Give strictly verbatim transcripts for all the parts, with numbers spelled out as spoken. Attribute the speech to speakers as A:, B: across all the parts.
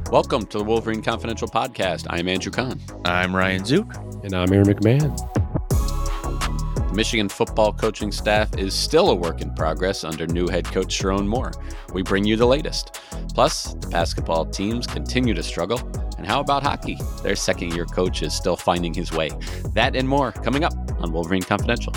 A: Welcome to the Wolverine Confidential Podcast. I'm Andrew Kahn.
B: I'm Ryan Zook.
C: And I'm Aaron McMahon.
A: The Michigan football coaching staff is still a work in progress under new head coach Sherrone Moore. We bring you the latest. Plus, the basketball teams continue to struggle. And how about hockey? Their second-year coach is still finding his way. That and more coming up on Wolverine Confidential.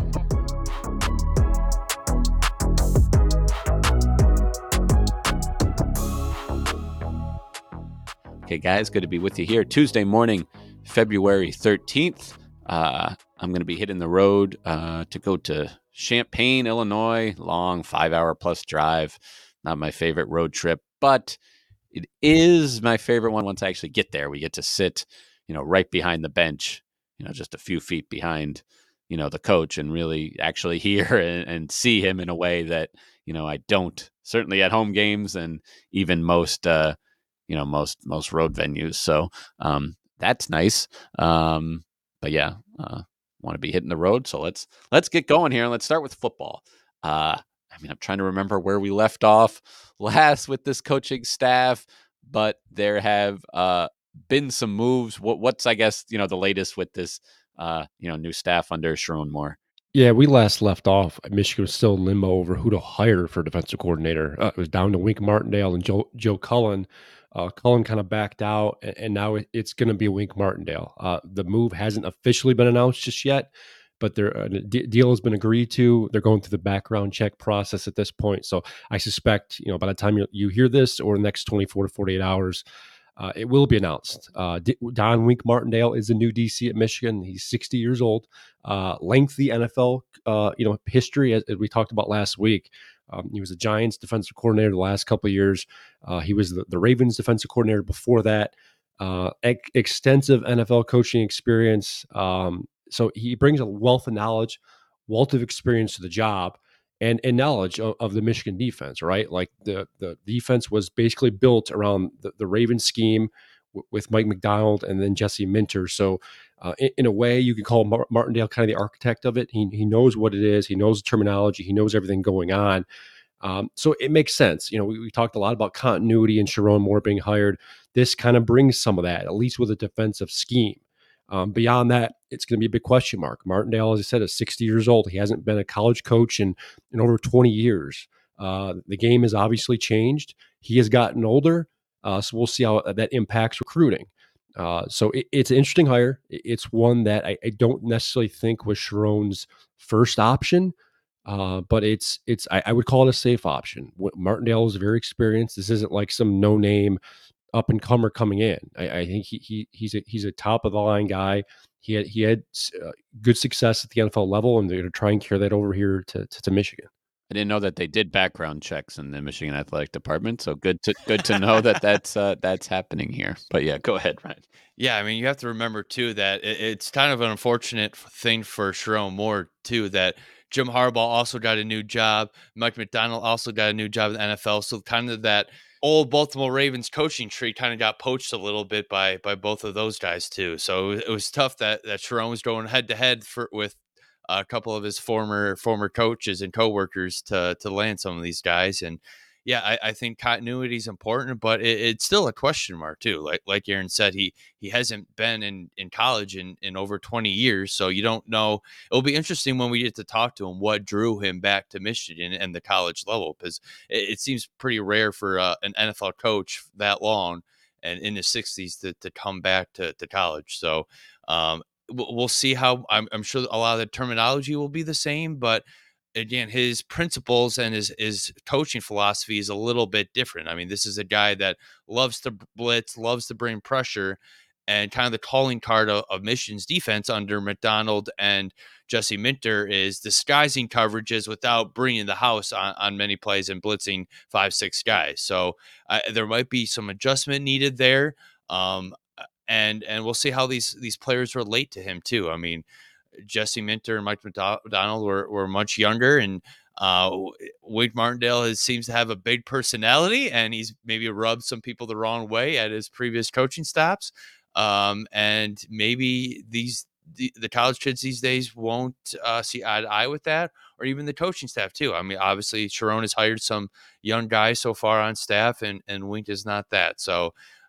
A: Okay, guys, good to be with you here. Tuesday morning, February thirteenth. Uh, I'm going to be hitting the road uh, to go to Champaign, Illinois. Long five-hour plus drive. Not my favorite road trip, but it is my favorite one once I actually get there. We get to sit, you know, right behind the bench, you know, just a few feet behind, you know, the coach, and really actually hear and, and see him in a way that, you know, I don't, certainly at home games and even most, uh, you know, most most road venues. So um, that's nice. Um, but yeah, uh, want to be hitting the road. So let's let's get going here, and let's start with football. Uh, I mean, I'm trying to remember where we left off last with this coaching staff, but there have uh, been some moves. What, what's, I guess, you know, the latest with this, uh, you know, new staff under Sherrone Moore?
C: Yeah, we last left off. Michigan was still in limbo over who to hire for defensive coordinator. Uh, it was down to Wink Martindale and Joe Joe Cullen. Uh, Cullen kind of backed out, and, and now it, it's going to be Wink Martindale. Uh, the move hasn't officially been announced just yet, but their uh, d- deal has been agreed to. They're going through the background check process at this point. So I suspect, you know, by the time you, you hear this, or the next twenty-four to forty-eight hours, Uh, it will be announced. Uh, D- Don Wink Martindale is the new D C at Michigan. He's sixty years old. Uh, lengthy N F L, uh, you know, history, as, as we talked about last week. Um, he was the Giants defensive coordinator the last couple of years. Uh, he was the, the Ravens defensive coordinator before that. Uh, ex- extensive N F L coaching experience. Um, so he brings a wealth of knowledge, wealth of experience to the job. And, and knowledge of, of the Michigan defense, right? Like the, the defense was basically built around the, the Ravens scheme w- with Mike Macdonald and then Jesse Minter. So uh, in, in a way, you could call Mar- Martindale kind of the architect of it. He, he knows what it is. He knows the terminology. He knows everything going on. Um, so it makes sense. You know, we, we talked a lot about continuity and Sherrone Moore being hired. This kind of brings some of that, at least with a defensive scheme. Um, beyond that, it's going to be a big question mark. Martindale, as I said, is sixty years old. He hasn't been a college coach in, in over twenty years. Uh, the game has obviously changed. He has gotten older, uh, so we'll see how that impacts recruiting. Uh, so it, it's an interesting hire. It's one that I, I don't necessarily think was Sherrone's first option, uh, but it's it's I, I would call it a safe option. Martindale is very experienced. This isn't like some no name up and comer coming in. I, I think he, he he's a he's a top of the line guy. He had he had uh, good success at the N F L level, and they're going to try and carry that over here to, to to Michigan.
A: I didn't know that they did background checks in the Michigan Athletic Department, so good to good to know that that's uh, that's happening here. But yeah, go ahead, Ryan.
B: Yeah, I mean, you have to remember too that it, it's kind of an unfortunate thing for Sherrone Moore too that Jim Harbaugh also got a new job. Mike Macdonald also got a new job in the N F L. So kind of that old Baltimore Ravens coaching tree kind of got poached a little bit by by both of those guys too. So it was, it was tough that that Sherrone was going head to head for with a couple of his former former coaches and coworkers to to land some of these guys. And yeah, I, I think continuity is important, but it, it's still a question mark too. Like like Aaron said, he he hasn't been in, in college in, in over twenty years, so you don't know. It'll be interesting when we get to talk to him what drew him back to Michigan and the college level, because it, it seems pretty rare for uh, an N F L coach that long and in his sixties to, to come back to, to college. So um, we'll see how. I'm, I'm sure a lot of the terminology will be the same, but again, his principles and his his coaching philosophy is a little bit different. I mean, this is a guy that loves to blitz, loves to bring pressure, and kind of the calling card of, of Michigan's defense under Macdonald and Jesse Minter is disguising coverages without bringing the house on, on many plays and blitzing five, six guys. So uh, there might be some adjustment needed there. Um, and and we'll see how these these players relate to him too. I mean, Jesse Minter and Mike Macdonald were, were much younger, and uh, Wink Martindale has, seems to have a big personality, and he's maybe rubbed some people the wrong way at his previous coaching stops. Um, and maybe these the, the college kids these days won't uh, see eye to eye with that, or even the coaching staff too. I mean, obviously Sherrone has hired some young guys so far on staff, and and Wink is not that. So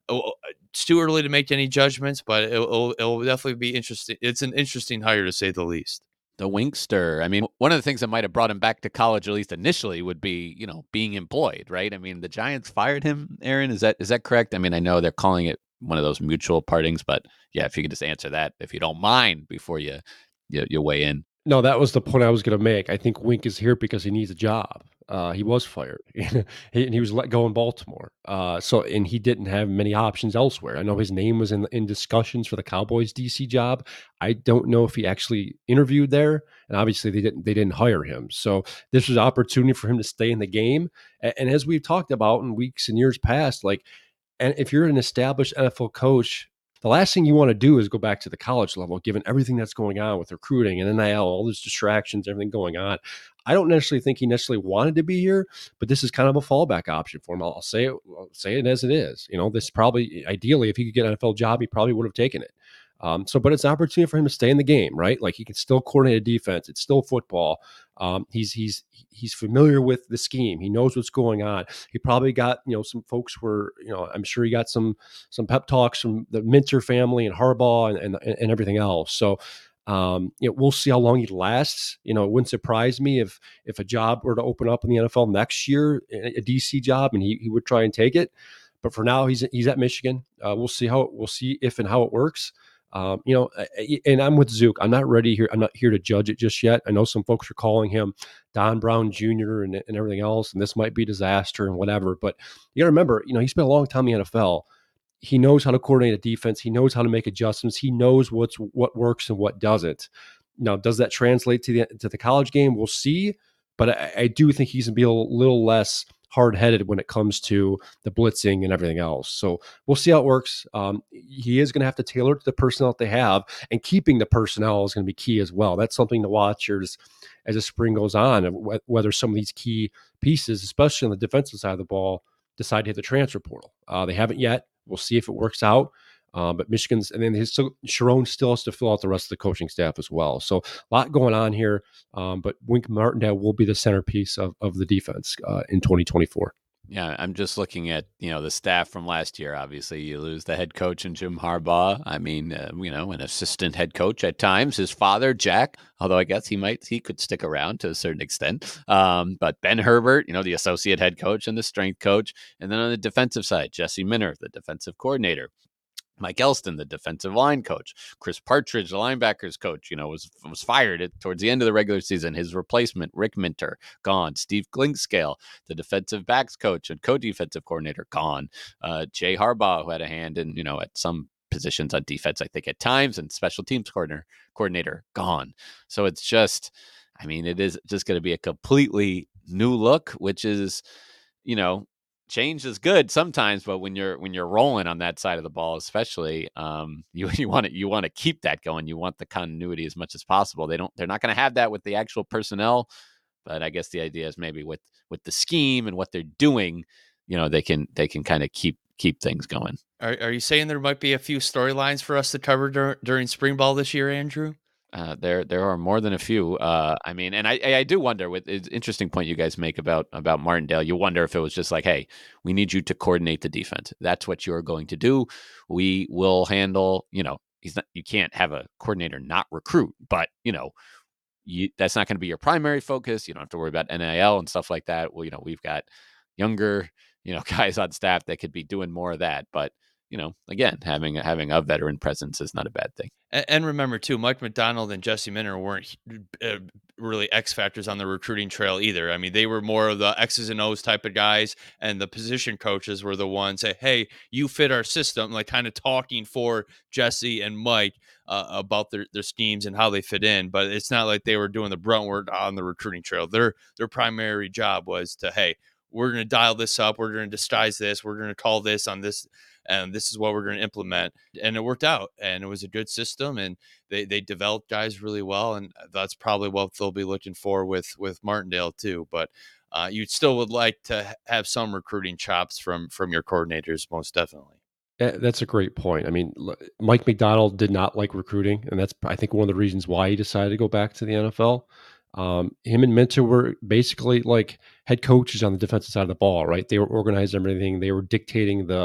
B: oh, it's too early to make any judgments, but it'll, it'll, it'll definitely be interesting. It's an interesting hire to say the least.
A: The Winkster. I mean, one of the things that might have brought him back to college, at least initially, would be, you know, being employed, right? I mean, the Giants fired him, Aaron. Is that is that correct? I mean, I know they're calling it one of those mutual partings, but yeah, if you could just answer that, if you don't mind, before you you, you weigh in.
C: No, that was the point I was going to make. I think Wink is here because he needs a job. Uh, he was fired, he, and he was let go in Baltimore. Uh, so, and he didn't have many options elsewhere. I know his name was in in discussions for the Cowboys D C job. I don't know if he actually interviewed there, and obviously they didn't. They didn't hire him. So this was an opportunity for him to stay in the game. And, and as we've talked about in weeks and years past, like, and if you're an established N F L coach, the last thing you want to do is go back to the college level, given everything that's going on with recruiting and N I L, all those distractions, everything going on. I don't necessarily think he necessarily wanted to be here, but this is kind of a fallback option for him. I'll say it, I'll say it as it is. You know, this probably, ideally, if he could get an N F L job, he probably would have taken it. Um, so, but it's an opportunity for him to stay in the game, right? Like he can still coordinate a defense. It's still football. Um, he's he's he's familiar with the scheme. He knows what's going on. He probably got, you know, some folks were, you know, I'm sure he got some some pep talks from the Minter family and Harbaugh and and, and everything else. So, um, you know, we'll see how long he lasts. You know, it wouldn't surprise me if if a job were to open up in the N F L next year, a D C job, and he he would try and take it. But for now, he's he's at Michigan. Uh, we'll see how we'll see if and how it works. Um, you know, and I'm with Zook. I'm not ready here. I'm not here to judge it just yet. I know some folks are calling him Don Brown Junior and, and everything else, and this might be disaster and whatever. But you got to remember, you know, he spent a long time in the N F L. He knows how to coordinate a defense. He knows how to make adjustments. He knows what's what works and what doesn't. Now, does that translate to the to the college game? We'll see. But I, I do think he's gonna be a little less hard-headed when it comes to the blitzing and everything else. So we'll see how it works. Um, he is going to have to tailor it to the personnel that they have, and keeping the personnel is going to be key as well. That's something to watch as, as the spring goes on, whether some of these key pieces, especially on the defensive side of the ball, decide to hit the transfer portal. Uh, they haven't yet. We'll see if it works out. Um, but Michigan's, and then his, so Sharon still has to fill out the rest of the coaching staff as well. So a lot going on here. Um, but Wink Martindale will be the centerpiece of, of the defense uh, in twenty twenty-four.
A: Yeah, I'm just looking at, you know, the staff from last year. Obviously, you lose the head coach and Jim Harbaugh. I mean, uh, you know, an assistant head coach at times. His father, Jack, although I guess he might, he could stick around to a certain extent. Um, but Ben Herbert, you know, the associate head coach and the strength coach. And then on the defensive side, Jesse Minter, the defensive coordinator. Mike Elston, the defensive line coach. Chris Partridge, the linebackers coach, you know, was was fired at, towards the end of the regular season. His replacement, Rick Minter, gone. Steve Glinkscale, the defensive backs coach and co-defensive coordinator, gone. Uh, Jay Harbaugh, who had a hand in, you know, at some positions on defense, I think at times, and special teams coordinator, coordinator, gone. So it's just, I mean, it is just going to be a completely new look, which is, you know, change is good sometimes, but when you're when you're rolling on that side of the ball, especially, um, you you want to you want to keep that going. You want the continuity as much as possible. They don't. They're not going to have that with the actual personnel, but I guess the idea is maybe with with the scheme and what they're doing, you know, they can they can kind of keep keep things going.
B: Are Are you saying there might be a few storylines for us to cover dur- during spring ball this year, Andrew?
A: Uh, there, there are more than a few. Uh, I mean, and I, I do wonder. With it's interesting point you guys make about about Martindale. You wonder if it was just like, hey, we need you to coordinate the defense. That's what you're going to do. We will handle. You know, he's not. You can't have a coordinator not recruit, but you know, you, that's not going to be your primary focus. You don't have to worry about N I L and stuff like that. Well, you know, we've got younger, you know, guys on staff that could be doing more of that, but. You know, again, having having a veteran presence is not a bad thing.
B: And, and remember, too, Mike McDonald and Jesse Minter weren't uh, really X factors on the recruiting trail either. I mean, they were more of the X's and O's type of guys, and the position coaches were the ones say, "Hey, you fit our system," like kind of talking for Jesse and Mike uh, about their, their schemes and how they fit in. But it's not like they were doing the brunt work on the recruiting trail. Their their primary job was to, hey, we're going to dial this up. We're going to disguise this. We're going to call this on this. And this is what we're going to implement. And it worked out. And it was a good system. And they, they developed guys really well. And that's probably what they'll be looking for with, with Martindale too. But uh, you still would like to have some recruiting chops from, from your coordinators, most definitely.
C: That's a great point. I mean, Mike McDonald did not like recruiting. And that's, I think, one of the reasons why he decided to go back to the N F L. Um, him and Minter were basically like head coaches on the defensive side of the ball, right? They were organizing everything. They were dictating the,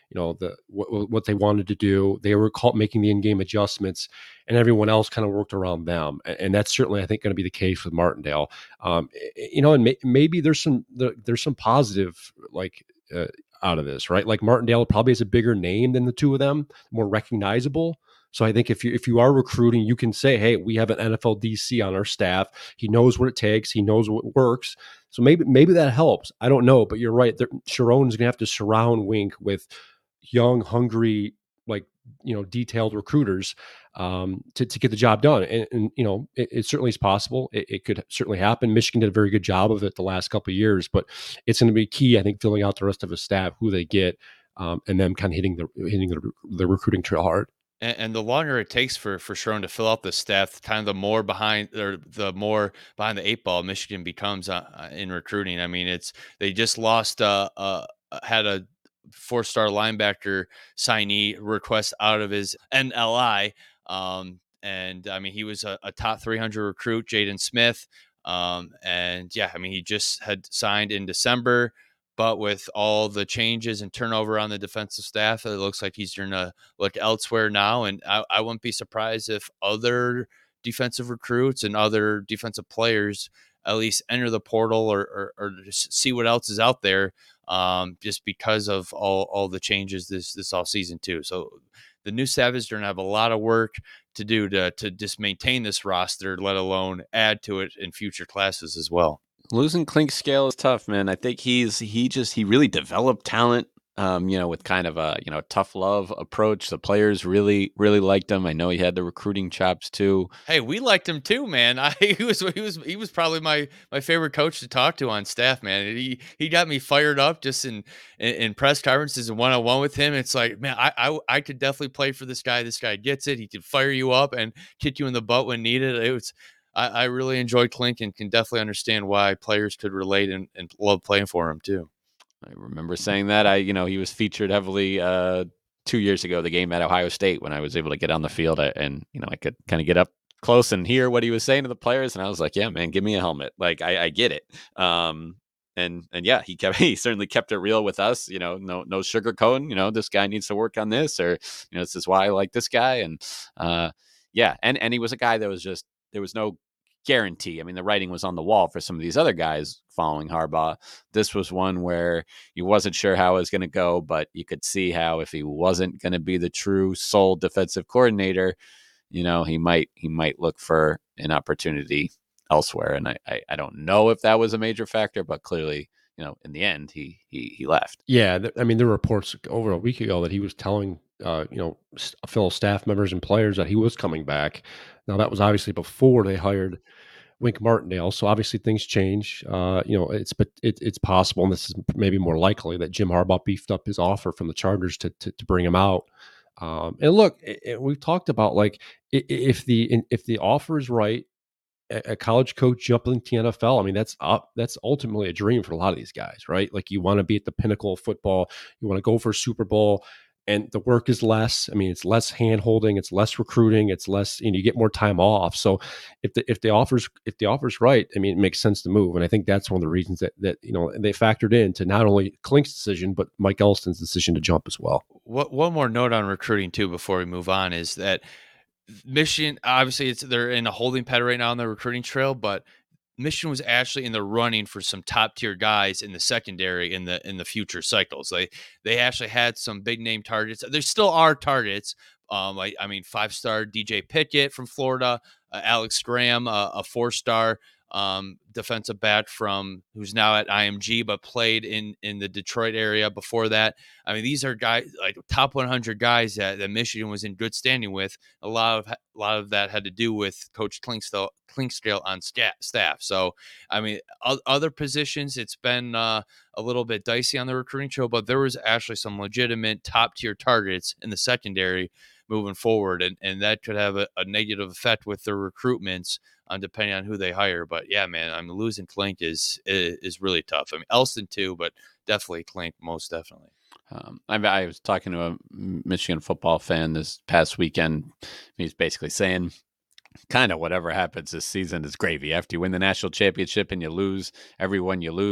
C: you know, the what, what they wanted to do. They were called making the in-game adjustments, and everyone else kind of worked around them. And, and that's certainly, I think, going to be the case with Martindale. Um, you know, and may, maybe there's some there, there's some positive like uh, out of this, right? Like Martindale probably has a bigger name than the two of them, more recognizable. So I think if you if you are recruiting, you can say, "Hey, we have an N F L D C on our staff. He knows what it takes. He knows what works." So maybe maybe that helps. I don't know, but you're right. Sharon's gonna have to surround Wink with young, hungry, like you know, detailed recruiters um, to to get the job done. And, and you know, it, it certainly is possible. It, it could certainly happen. Michigan did a very good job of it the last couple of years, but it's going to be key, I think, filling out the rest of his staff, who they get, um, and them kind of hitting the hitting the, the recruiting trail hard.
B: And, and the longer it takes for for Sharon to fill out the staff, kind of the more behind or the more behind the eight ball Michigan becomes uh, in recruiting. I mean, it's they just lost uh, uh had a four star linebacker signee request out of his N L I, um, and I mean he was a, a top three hundred recruit, Jaden Smith, um, and yeah, I mean he just had signed in December. But with all the changes and turnover on the defensive staff, it looks like he's going to look elsewhere now. And I, I wouldn't be surprised if other defensive recruits and other defensive players at least enter the portal or, or, or just see what else is out there, um, just because of all, all the changes this this all season too. So the new staff is going to have a lot of work to do to to just maintain this roster, let alone add to it in future classes as well.
A: Losing Clinkscale is tough, man. I think he's he just he really developed talent, um, you know, with kind of a you know tough love approach. The players really really liked him. I know he had the recruiting chops too.
B: Hey, we liked him too, man. I he was he was he was probably my my favorite coach to talk to on staff, man. He he got me fired up just in in, in press conferences and one on one with him. It's like, man, I, I I could definitely play for this guy. This guy gets it. He can fire you up and kick you in the butt when needed. It was. I, I really enjoyed Clink and can definitely understand why players could relate and, and love playing for him too.
A: I remember saying that. I, you know, he was featured heavily uh, two years ago, the game at Ohio State, when I was able to get on the field and, you know, I could kind of get up close and hear what he was saying to the players. And I was like, yeah, man, give me a helmet. Like, I, I get it. Um, and, and yeah, he kept, he certainly kept it real with us, you know, no, no sugarcoating, you know, this guy needs to work on this, or, you know, this is why I like this guy. And, uh, yeah. And, and he was a guy that was just, there was no guarantee. I mean, the writing was on the wall for some of these other guys following Harbaugh. This was one where you wasn't sure how it was going to go, but you could see how if he wasn't going to be the true sole defensive coordinator, you know, he might he might look for an opportunity elsewhere. And I, I, I don't know if that was a major factor, but clearly, you know, in the end, he he he left.
C: Yeah, th- I mean, there were reports over a week ago that he was telling, uh, you know, s- fellow staff members and players that he was coming back. Now that was obviously before they hired Wink Martindale. So obviously things change. Uh, you know, it's but it, it's possible, and this is maybe more likely, that Jim Harbaugh beefed up his offer from the Chargers to to, to bring him out. Um, and look, it, it, we've talked about like i- i- if the if the offer is right, a, a college coach jumping to the N F L. I mean, that's up. That's ultimately a dream for a lot of these guys, right? Like you want to be at the pinnacle of football. You want to go for a Super Bowl. And the work is less. I mean, it's less hand holding, it's less recruiting, it's less, you know, you get more time off. So if the if the offers if the offers right, I mean, it makes sense to move. And I think that's one of the reasons that that you know they factored into not only Klink's decision, but Mike Elston's decision to jump as well.
B: What one more note on recruiting too before we move on is that Michigan, obviously, it's they're in a holding pattern right now on the recruiting trail, but Michigan was actually in the running for some top tier guys in the secondary in the in the future cycles. They they actually had some big name targets. There still are targets. Um, I, I mean, five star D J Pickett from Florida, uh, Alex Graham, uh, a four star um, defensive back from who's now at I M G, but played in in the Detroit area before that. I mean, these are guys like top one hundred guys that, that Michigan was in good standing with. A lot of a lot of that had to do with Coach Clinkscale, Clinkscale on staff. So, I mean, other positions, it's been uh, a little bit dicey on the recruiting trail, but there was actually some legitimate top tier targets in the secondary moving forward, and, and that could have a, a negative effect with their recruitments on depending on who they hire. But yeah, man, I'm mean, losing Klink is, is is really tough. I mean, Elston too, but definitely Klink, most definitely.
A: Um, I, I was talking to a Michigan football fan this past weekend. He's basically saying, kind of whatever happens this season is gravy. After you win the national championship and you lose everyone you lose,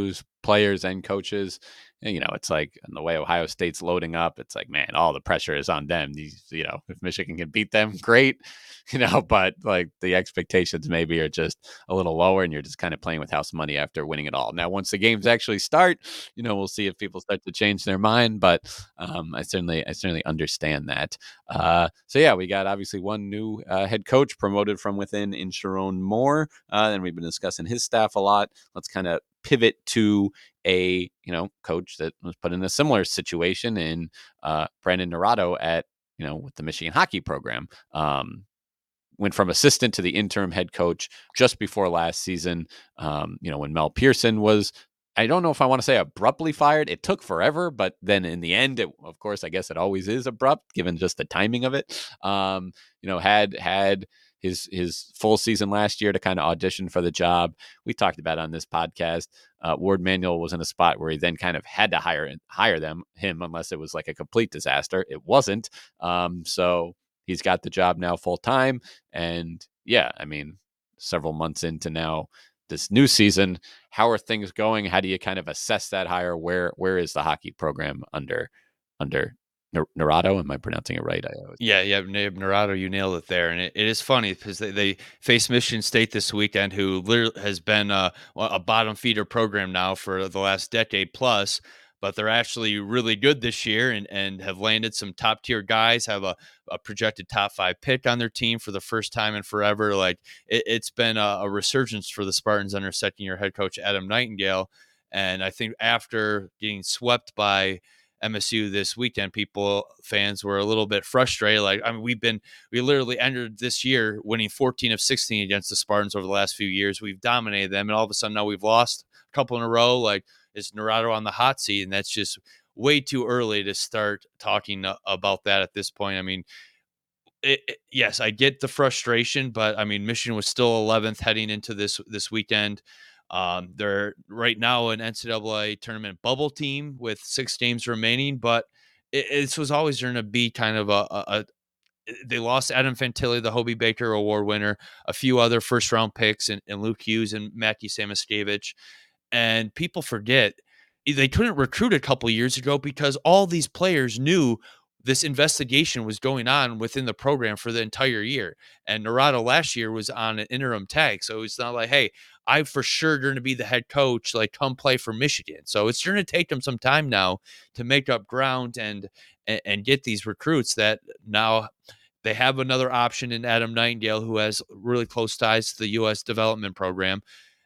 A: players and coaches. And, you know, it's like the way Ohio State's loading up, it's like, man, all the pressure is on them. These, you know, if Michigan can beat them, great, you know, but like the expectations maybe are just a little lower, and you're just kind of playing with house money after winning it all. Now, once the games actually start, you know, we'll see if people start to change their mind, but um, I certainly, I certainly understand that. Uh, so yeah, we got obviously one new uh, head coach promoted from within in Sharon Moore, uh, and we've been discussing his staff a lot. Let's kind of pivot to a you know coach that was put in a similar situation in uh, Brandon Naurato at you know with the Michigan hockey program. Um, went from assistant to the interim head coach just before last season. Um, you know when Mel Pearson was, I don't know if I want to say abruptly fired. It took forever, but then in the end, it, of course, I guess it always is abrupt given just the timing of it. Um, you know, had had his his full season last year to kind of audition for the job. We talked about on this podcast. Uh, Ward Manuel was in a spot where he then kind of had to hire hire them him unless it was like a complete disaster. It wasn't. Um, so he's got the job now full time, and yeah, I mean, several months into now this new season, how are things going? How do you kind of assess that hire? Where where is the hockey program under under Naurato? Am I pronouncing it right? I always...
B: Yeah, yeah, Naurato, you nailed it there. And it, it is funny because they, they face Michigan State this weekend, who literally has been a, a bottom feeder program now for the last decade plus. But they're actually really good this year and, and have landed some top tier guys, have a, a projected top five pick on their team for the first time in forever. Like it, it's been a, a resurgence for the Spartans under second year head coach Adam Nightingale. And I think after getting swept by M S U this weekend, people, fans were a little bit frustrated. Like, I mean, we've been, we literally entered this year winning fourteen of sixteen against the Spartans over the last few years. We've dominated them. And all of a sudden now we've lost a couple in a row. Like, is Naurato on the hot seat? And that's just way too early to start talking about that at this point. I mean, it, it, yes, I get the frustration, but I mean, Michigan was still eleventh heading into this this weekend. Um, they're right now an N C double A tournament bubble team with six games remaining, but it, it was always going to be kind of a, a, a they lost Adam Fantilli, the Hobey Baker Award winner, a few other first round picks, and, and Luke Hughes and Mackie Samoskevich. And people forget they couldn't recruit a couple years ago because all these players knew this investigation was going on within the program for the entire year. And Naurato last year was on an interim tag. So it's not like, hey, I'm for sure going to be the head coach, like come play for Michigan. So it's going to take them some time now to make up ground and, and, and get these recruits that now they have another option in Adam Nightingale, who has really close ties to the U S development program.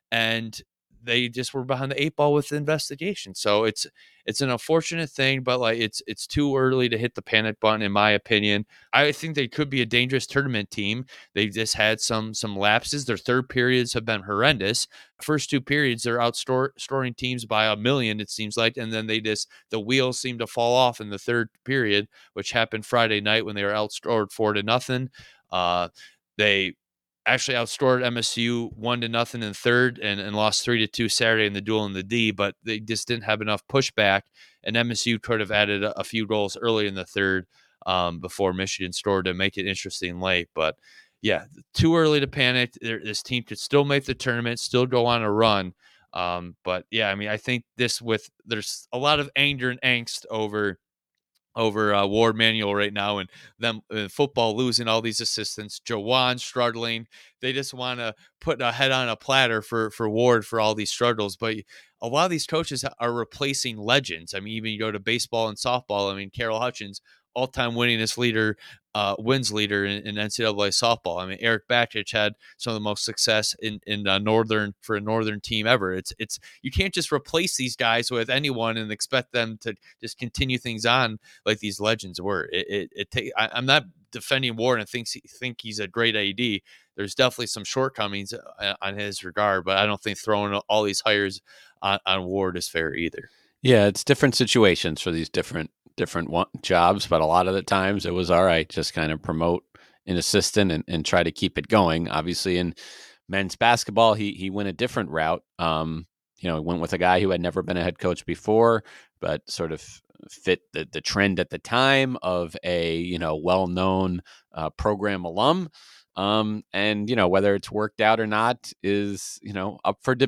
B: And they just were behind the eight ball with the investigation. So it's it's an unfortunate thing, but like it's it's too early to hit the panic button, in my opinion. I think they could be a dangerous tournament team. They've just had some some lapses. Their third periods have been horrendous. First two periods, they're outscoring teams by a million, it seems like, and then they just the wheels seem to fall off in the third period, which happened Friday night when they were outscored four to nothing. Uh, they actually outscored M S U one to nothing in third and, and lost three to two Saturday in the duel in the D, but they just didn't have enough pushback. And M S U could have added a, a few goals early in the third um, before Michigan scored to make it interesting late. But yeah, too early to panic. This team could still make the tournament, still go on a run. Um, but yeah, I mean, I think this with there's a lot of anger and angst over over uh, Ward Manuel right now, and them uh, football losing all these assistants. Jawan struggling. They just want to put a head on a platter for for Ward for all these struggles. But a lot of these coaches are replacing legends. I mean, even you go to baseball and softball. I mean, Carol Hutchins, all-time winningest leader, uh, wins leader in, in N C double A softball. I mean, Eric Bakich had some of the most success in in uh, northern for a northern team ever. It's it's you can't just replace these guys with anyone and expect them to just continue things on like these legends were. It it, it take, I, I'm not defending Ward and thinks he, think he's a great A D. There's definitely some shortcomings on his regard, but I don't think throwing all these hires on, on Ward is fair either.
A: Yeah, it's different situations for these different different one, jobs, but a lot of the times it was all right, just kind of promote an assistant and, and try to keep it going. Obviously, in men's basketball, he he went a different route. Um, you know, went with a guy who had never been a head coach before, but sort of fit the the trend at the time of a you know well known uh, program alum. Um, and you know whether it's worked out or not is you know up for debate.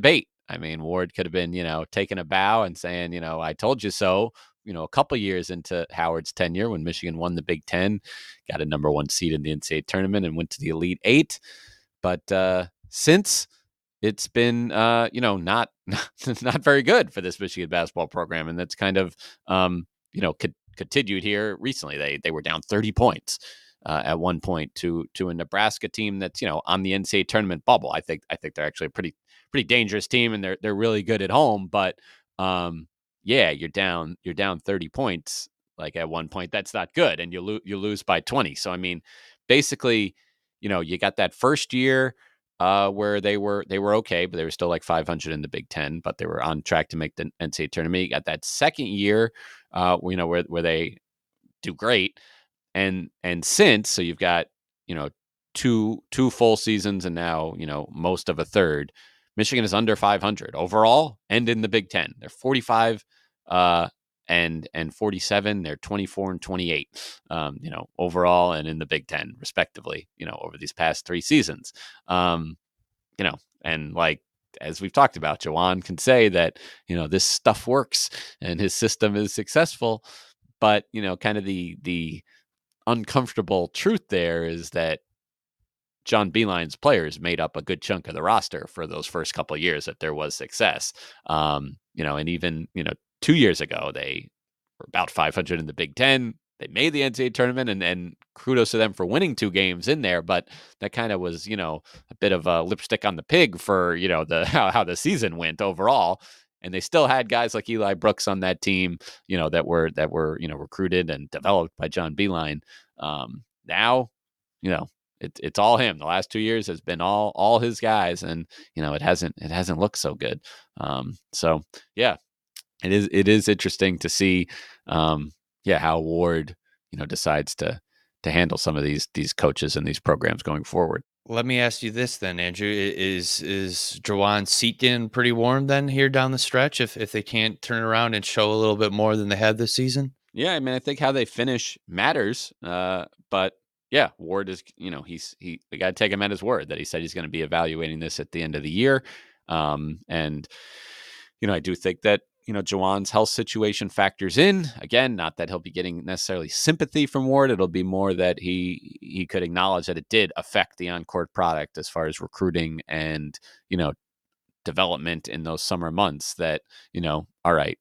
A: I mean, Ward could have been, you know, taking a bow and saying, you know, I told you so, you know, a couple years into Howard's tenure when Michigan won the Big Ten, got a number one seed in the N C double A tournament and went to the Elite Eight. But uh, since it's been, uh, you know, not, not very good for this Michigan basketball program. And that's kind of, um, you know, co- continued here recently. They, they were down thirty points. Uh, at one point to to a Nebraska team that's, you know, on the N C double A tournament bubble. I think I think they're actually a pretty pretty dangerous team, and they're they're really good at home. But um, yeah, you're down you're down thirty points. Like at one point, that's not good, and you lose you lose by twenty. So I mean, basically, you know, you got that first year uh, where they were they were okay, but they were still like five hundred in the Big Ten, but they were on track to make the N C double A tournament. You got that second year, uh, you know, where where they do great. And and since, so you've got, you know, two two full seasons and now, you know, most of a third, Michigan is under five hundred overall and in the Big Ten. They're forty-five uh, and and forty-seven. They're twenty-four and twenty-eight, um, you know, overall and in the Big Ten, respectively, you know, over these past three seasons. Um, you know, and like, as we've talked about, Juwan can say that, you know, this stuff works and his system is successful. But, you know, kind of the the uncomfortable truth there is that John Beilein's players made up a good chunk of the roster for those first couple of years that there was success. Um, you know, and even, you know, two years ago, they were about five hundred in the Big Ten. They made the N C double A tournament, and, and kudos to them for winning two games in there. But that kind of was, you know, a bit of a lipstick on the pig for, you know, the how, how the season went overall. And they still had guys like Eli Brooks on that team, you know, that were that were, you know, recruited and developed by John Beilein. Um, now, you know, it, it's all him. The last two years has been all all his guys, and you know, it hasn't it hasn't looked so good. Um, so yeah, it is it is interesting to see, um, yeah, how Ward, you know, decides to to handle some of these these coaches and these programs going forward.
B: Let me ask you this then, Andrew: I- Is is Jawan's seat getting pretty warm then here down the stretch? If if they can't turn around and show a little bit more than they had this season?
A: Yeah, I mean, I think how they finish matters. Uh, but yeah, Ward is, you know, he's he we got to take him at his word that he said he's going to be evaluating this at the end of the year. Um, and you know, I do think that, you know, Jawan's health situation factors in. Again, not that he'll be getting necessarily sympathy from Ward. It'll be more that he he could acknowledge that it did affect the on-court product as far as recruiting and, you know, development in those summer months. That, you know, all right,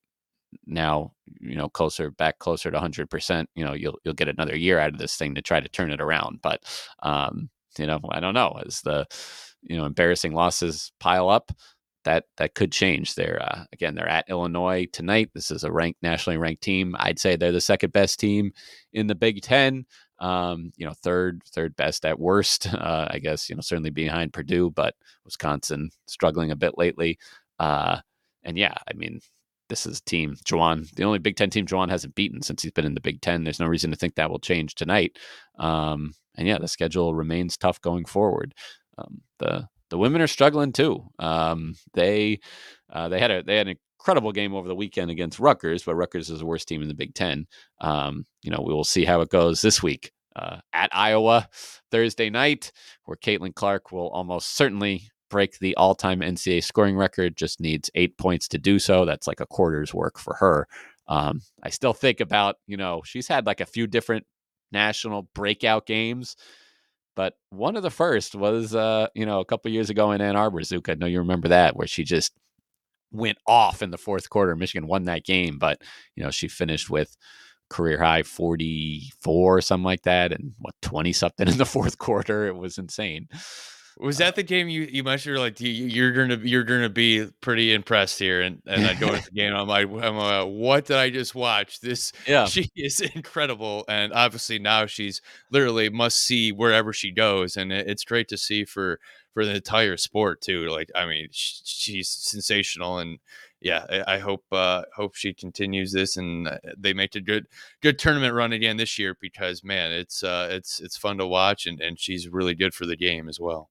A: now, you know, closer back closer to one hundred percent, you know, you'll you'll get another year out of this thing to try to turn it around. But um, you know, I don't know, as the, you know, embarrassing losses pile up, that that could change. They're uh, again, they're at Illinois tonight. This is a ranked, nationally ranked team. I'd say they're the second best team in the Big Ten. Um, you know, third third best at worst. Uh, I guess, you know, certainly behind Purdue, but Wisconsin struggling a bit lately. Uh, and yeah, I mean, this is team Juwan, the only Big Ten team Juwan hasn't beaten since he's been in the Big Ten. There's no reason to think that will change tonight. Um, and yeah, the schedule remains tough going forward. Um, the the women are struggling too. Um, they uh, they had a they had an incredible game over the weekend against Rutgers, but Rutgers is the worst team in the Big Ten. Um, you know, we will see how it goes this week uh, at Iowa Thursday night, where Caitlin Clark will almost certainly break the all-time N C double A scoring record. Just needs eight points to do so. That's like a quarter's work for her. Um, I still think about, you know, she's had like a few different national breakout games, but one of the first was, uh, you know, a couple years ago in Ann Arbor, Zuka. I know you remember that, where she just went off in the fourth quarter. Michigan won that game, but, you know, she finished with career high forty-four, something like that, and what, twenty something in the fourth quarter. It was insane.
B: Was that the game you you mentioned? You're like, you, you're gonna you're gonna be pretty impressed here, and and I go into the game. I'm like, I'm like, what did I just watch? This
A: Yeah.
B: She is incredible, and obviously now she's literally must see wherever she goes, and it, it's great to see for for the entire sport too. Like, I mean, sh- she's sensational, and yeah, I, I hope uh, hope she continues this, and uh, they make a good good tournament run again this year, because man, it's uh, it's it's fun to watch, and and she's really good for the game as well.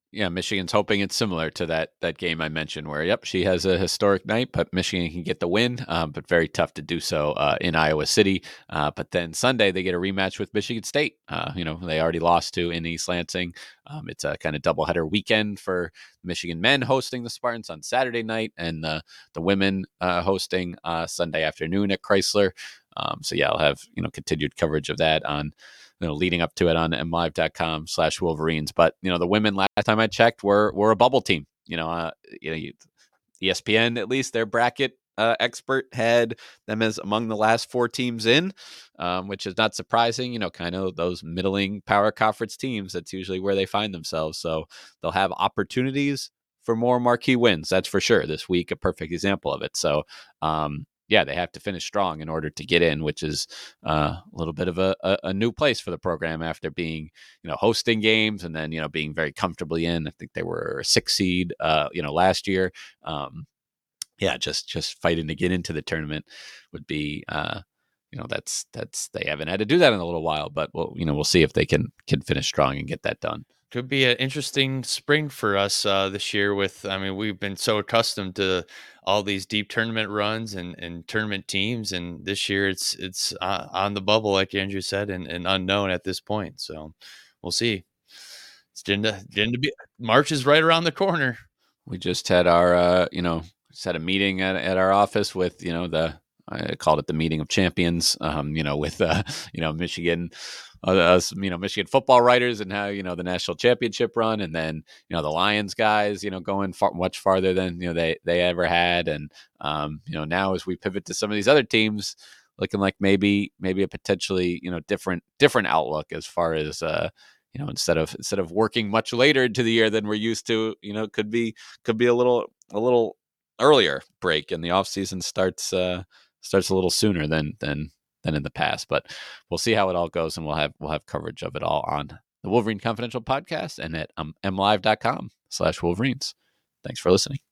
A: Yeah, Michigan's hoping it's similar to that that game I mentioned where, yep, she has a historic night, but Michigan can get the win, um, but very tough to do so uh, in Iowa City. Uh, but then Sunday, they get a rematch with Michigan State. Uh, you know, they already lost to in East Lansing. Um, it's a kind of doubleheader weekend for Michigan men hosting the Spartans on Saturday night and the, the women uh, hosting uh, Sunday afternoon at Chrysler. Um, so, yeah, I'll have, you know, continued coverage of that on you know, leading up to it on m live dot com slash Wolverines. But, you know, the women last time I checked were, were a bubble team, you know, uh, you know, you, E S P N, at least their bracket uh, expert had them as among the last four teams in, um, which is not surprising, you know, kind of those middling power conference teams. That's usually where they find themselves. So they'll have opportunities for more marquee wins. That's for sure. This week, a perfect example of it. So, um, yeah, they have to finish strong in order to get in, which is uh, a little bit of a, a, a new place for the program after being, you know, hosting games and then, you know, being very comfortably in. I think they were a six seed, uh, you know, last year. Um, yeah, just just fighting to get into the tournament would be, uh, you know, that's that's they haven't had to do that in a little while, but we'll, you know, we'll see if they can can finish strong and get that done.
B: Could be an interesting spring for us uh, this year. With, I mean, we've been so accustomed to all these deep tournament runs and, and tournament teams, and this year it's it's uh, on the bubble, like Andrew said, and, and unknown at this point. So we'll see. It's going to, going to be March is right around the corner.
A: We just had our, uh, you know, just had a meeting at at our office with, you know, the I called it the meeting of champions. Um, you know, with uh, you know, Michigan, uh, us, you know, Michigan football writers and how, you know, the national championship run, and then, you know, the Lions guys, you know, going far, much farther than, you know, they they ever had, and um, you know, now as we pivot to some of these other teams, looking like maybe maybe a potentially, you know, different different outlook as far as uh, you know, instead of instead of working much later into the year than we're used to, you know, could be could be a little a little earlier break, and the off season starts uh, starts a little sooner than than than in the past. But we'll see how it all goes, and we'll have we'll have coverage of it all on the Wolverine Confidential podcast and at um, m live dot com slash Wolverines. Thanks for listening.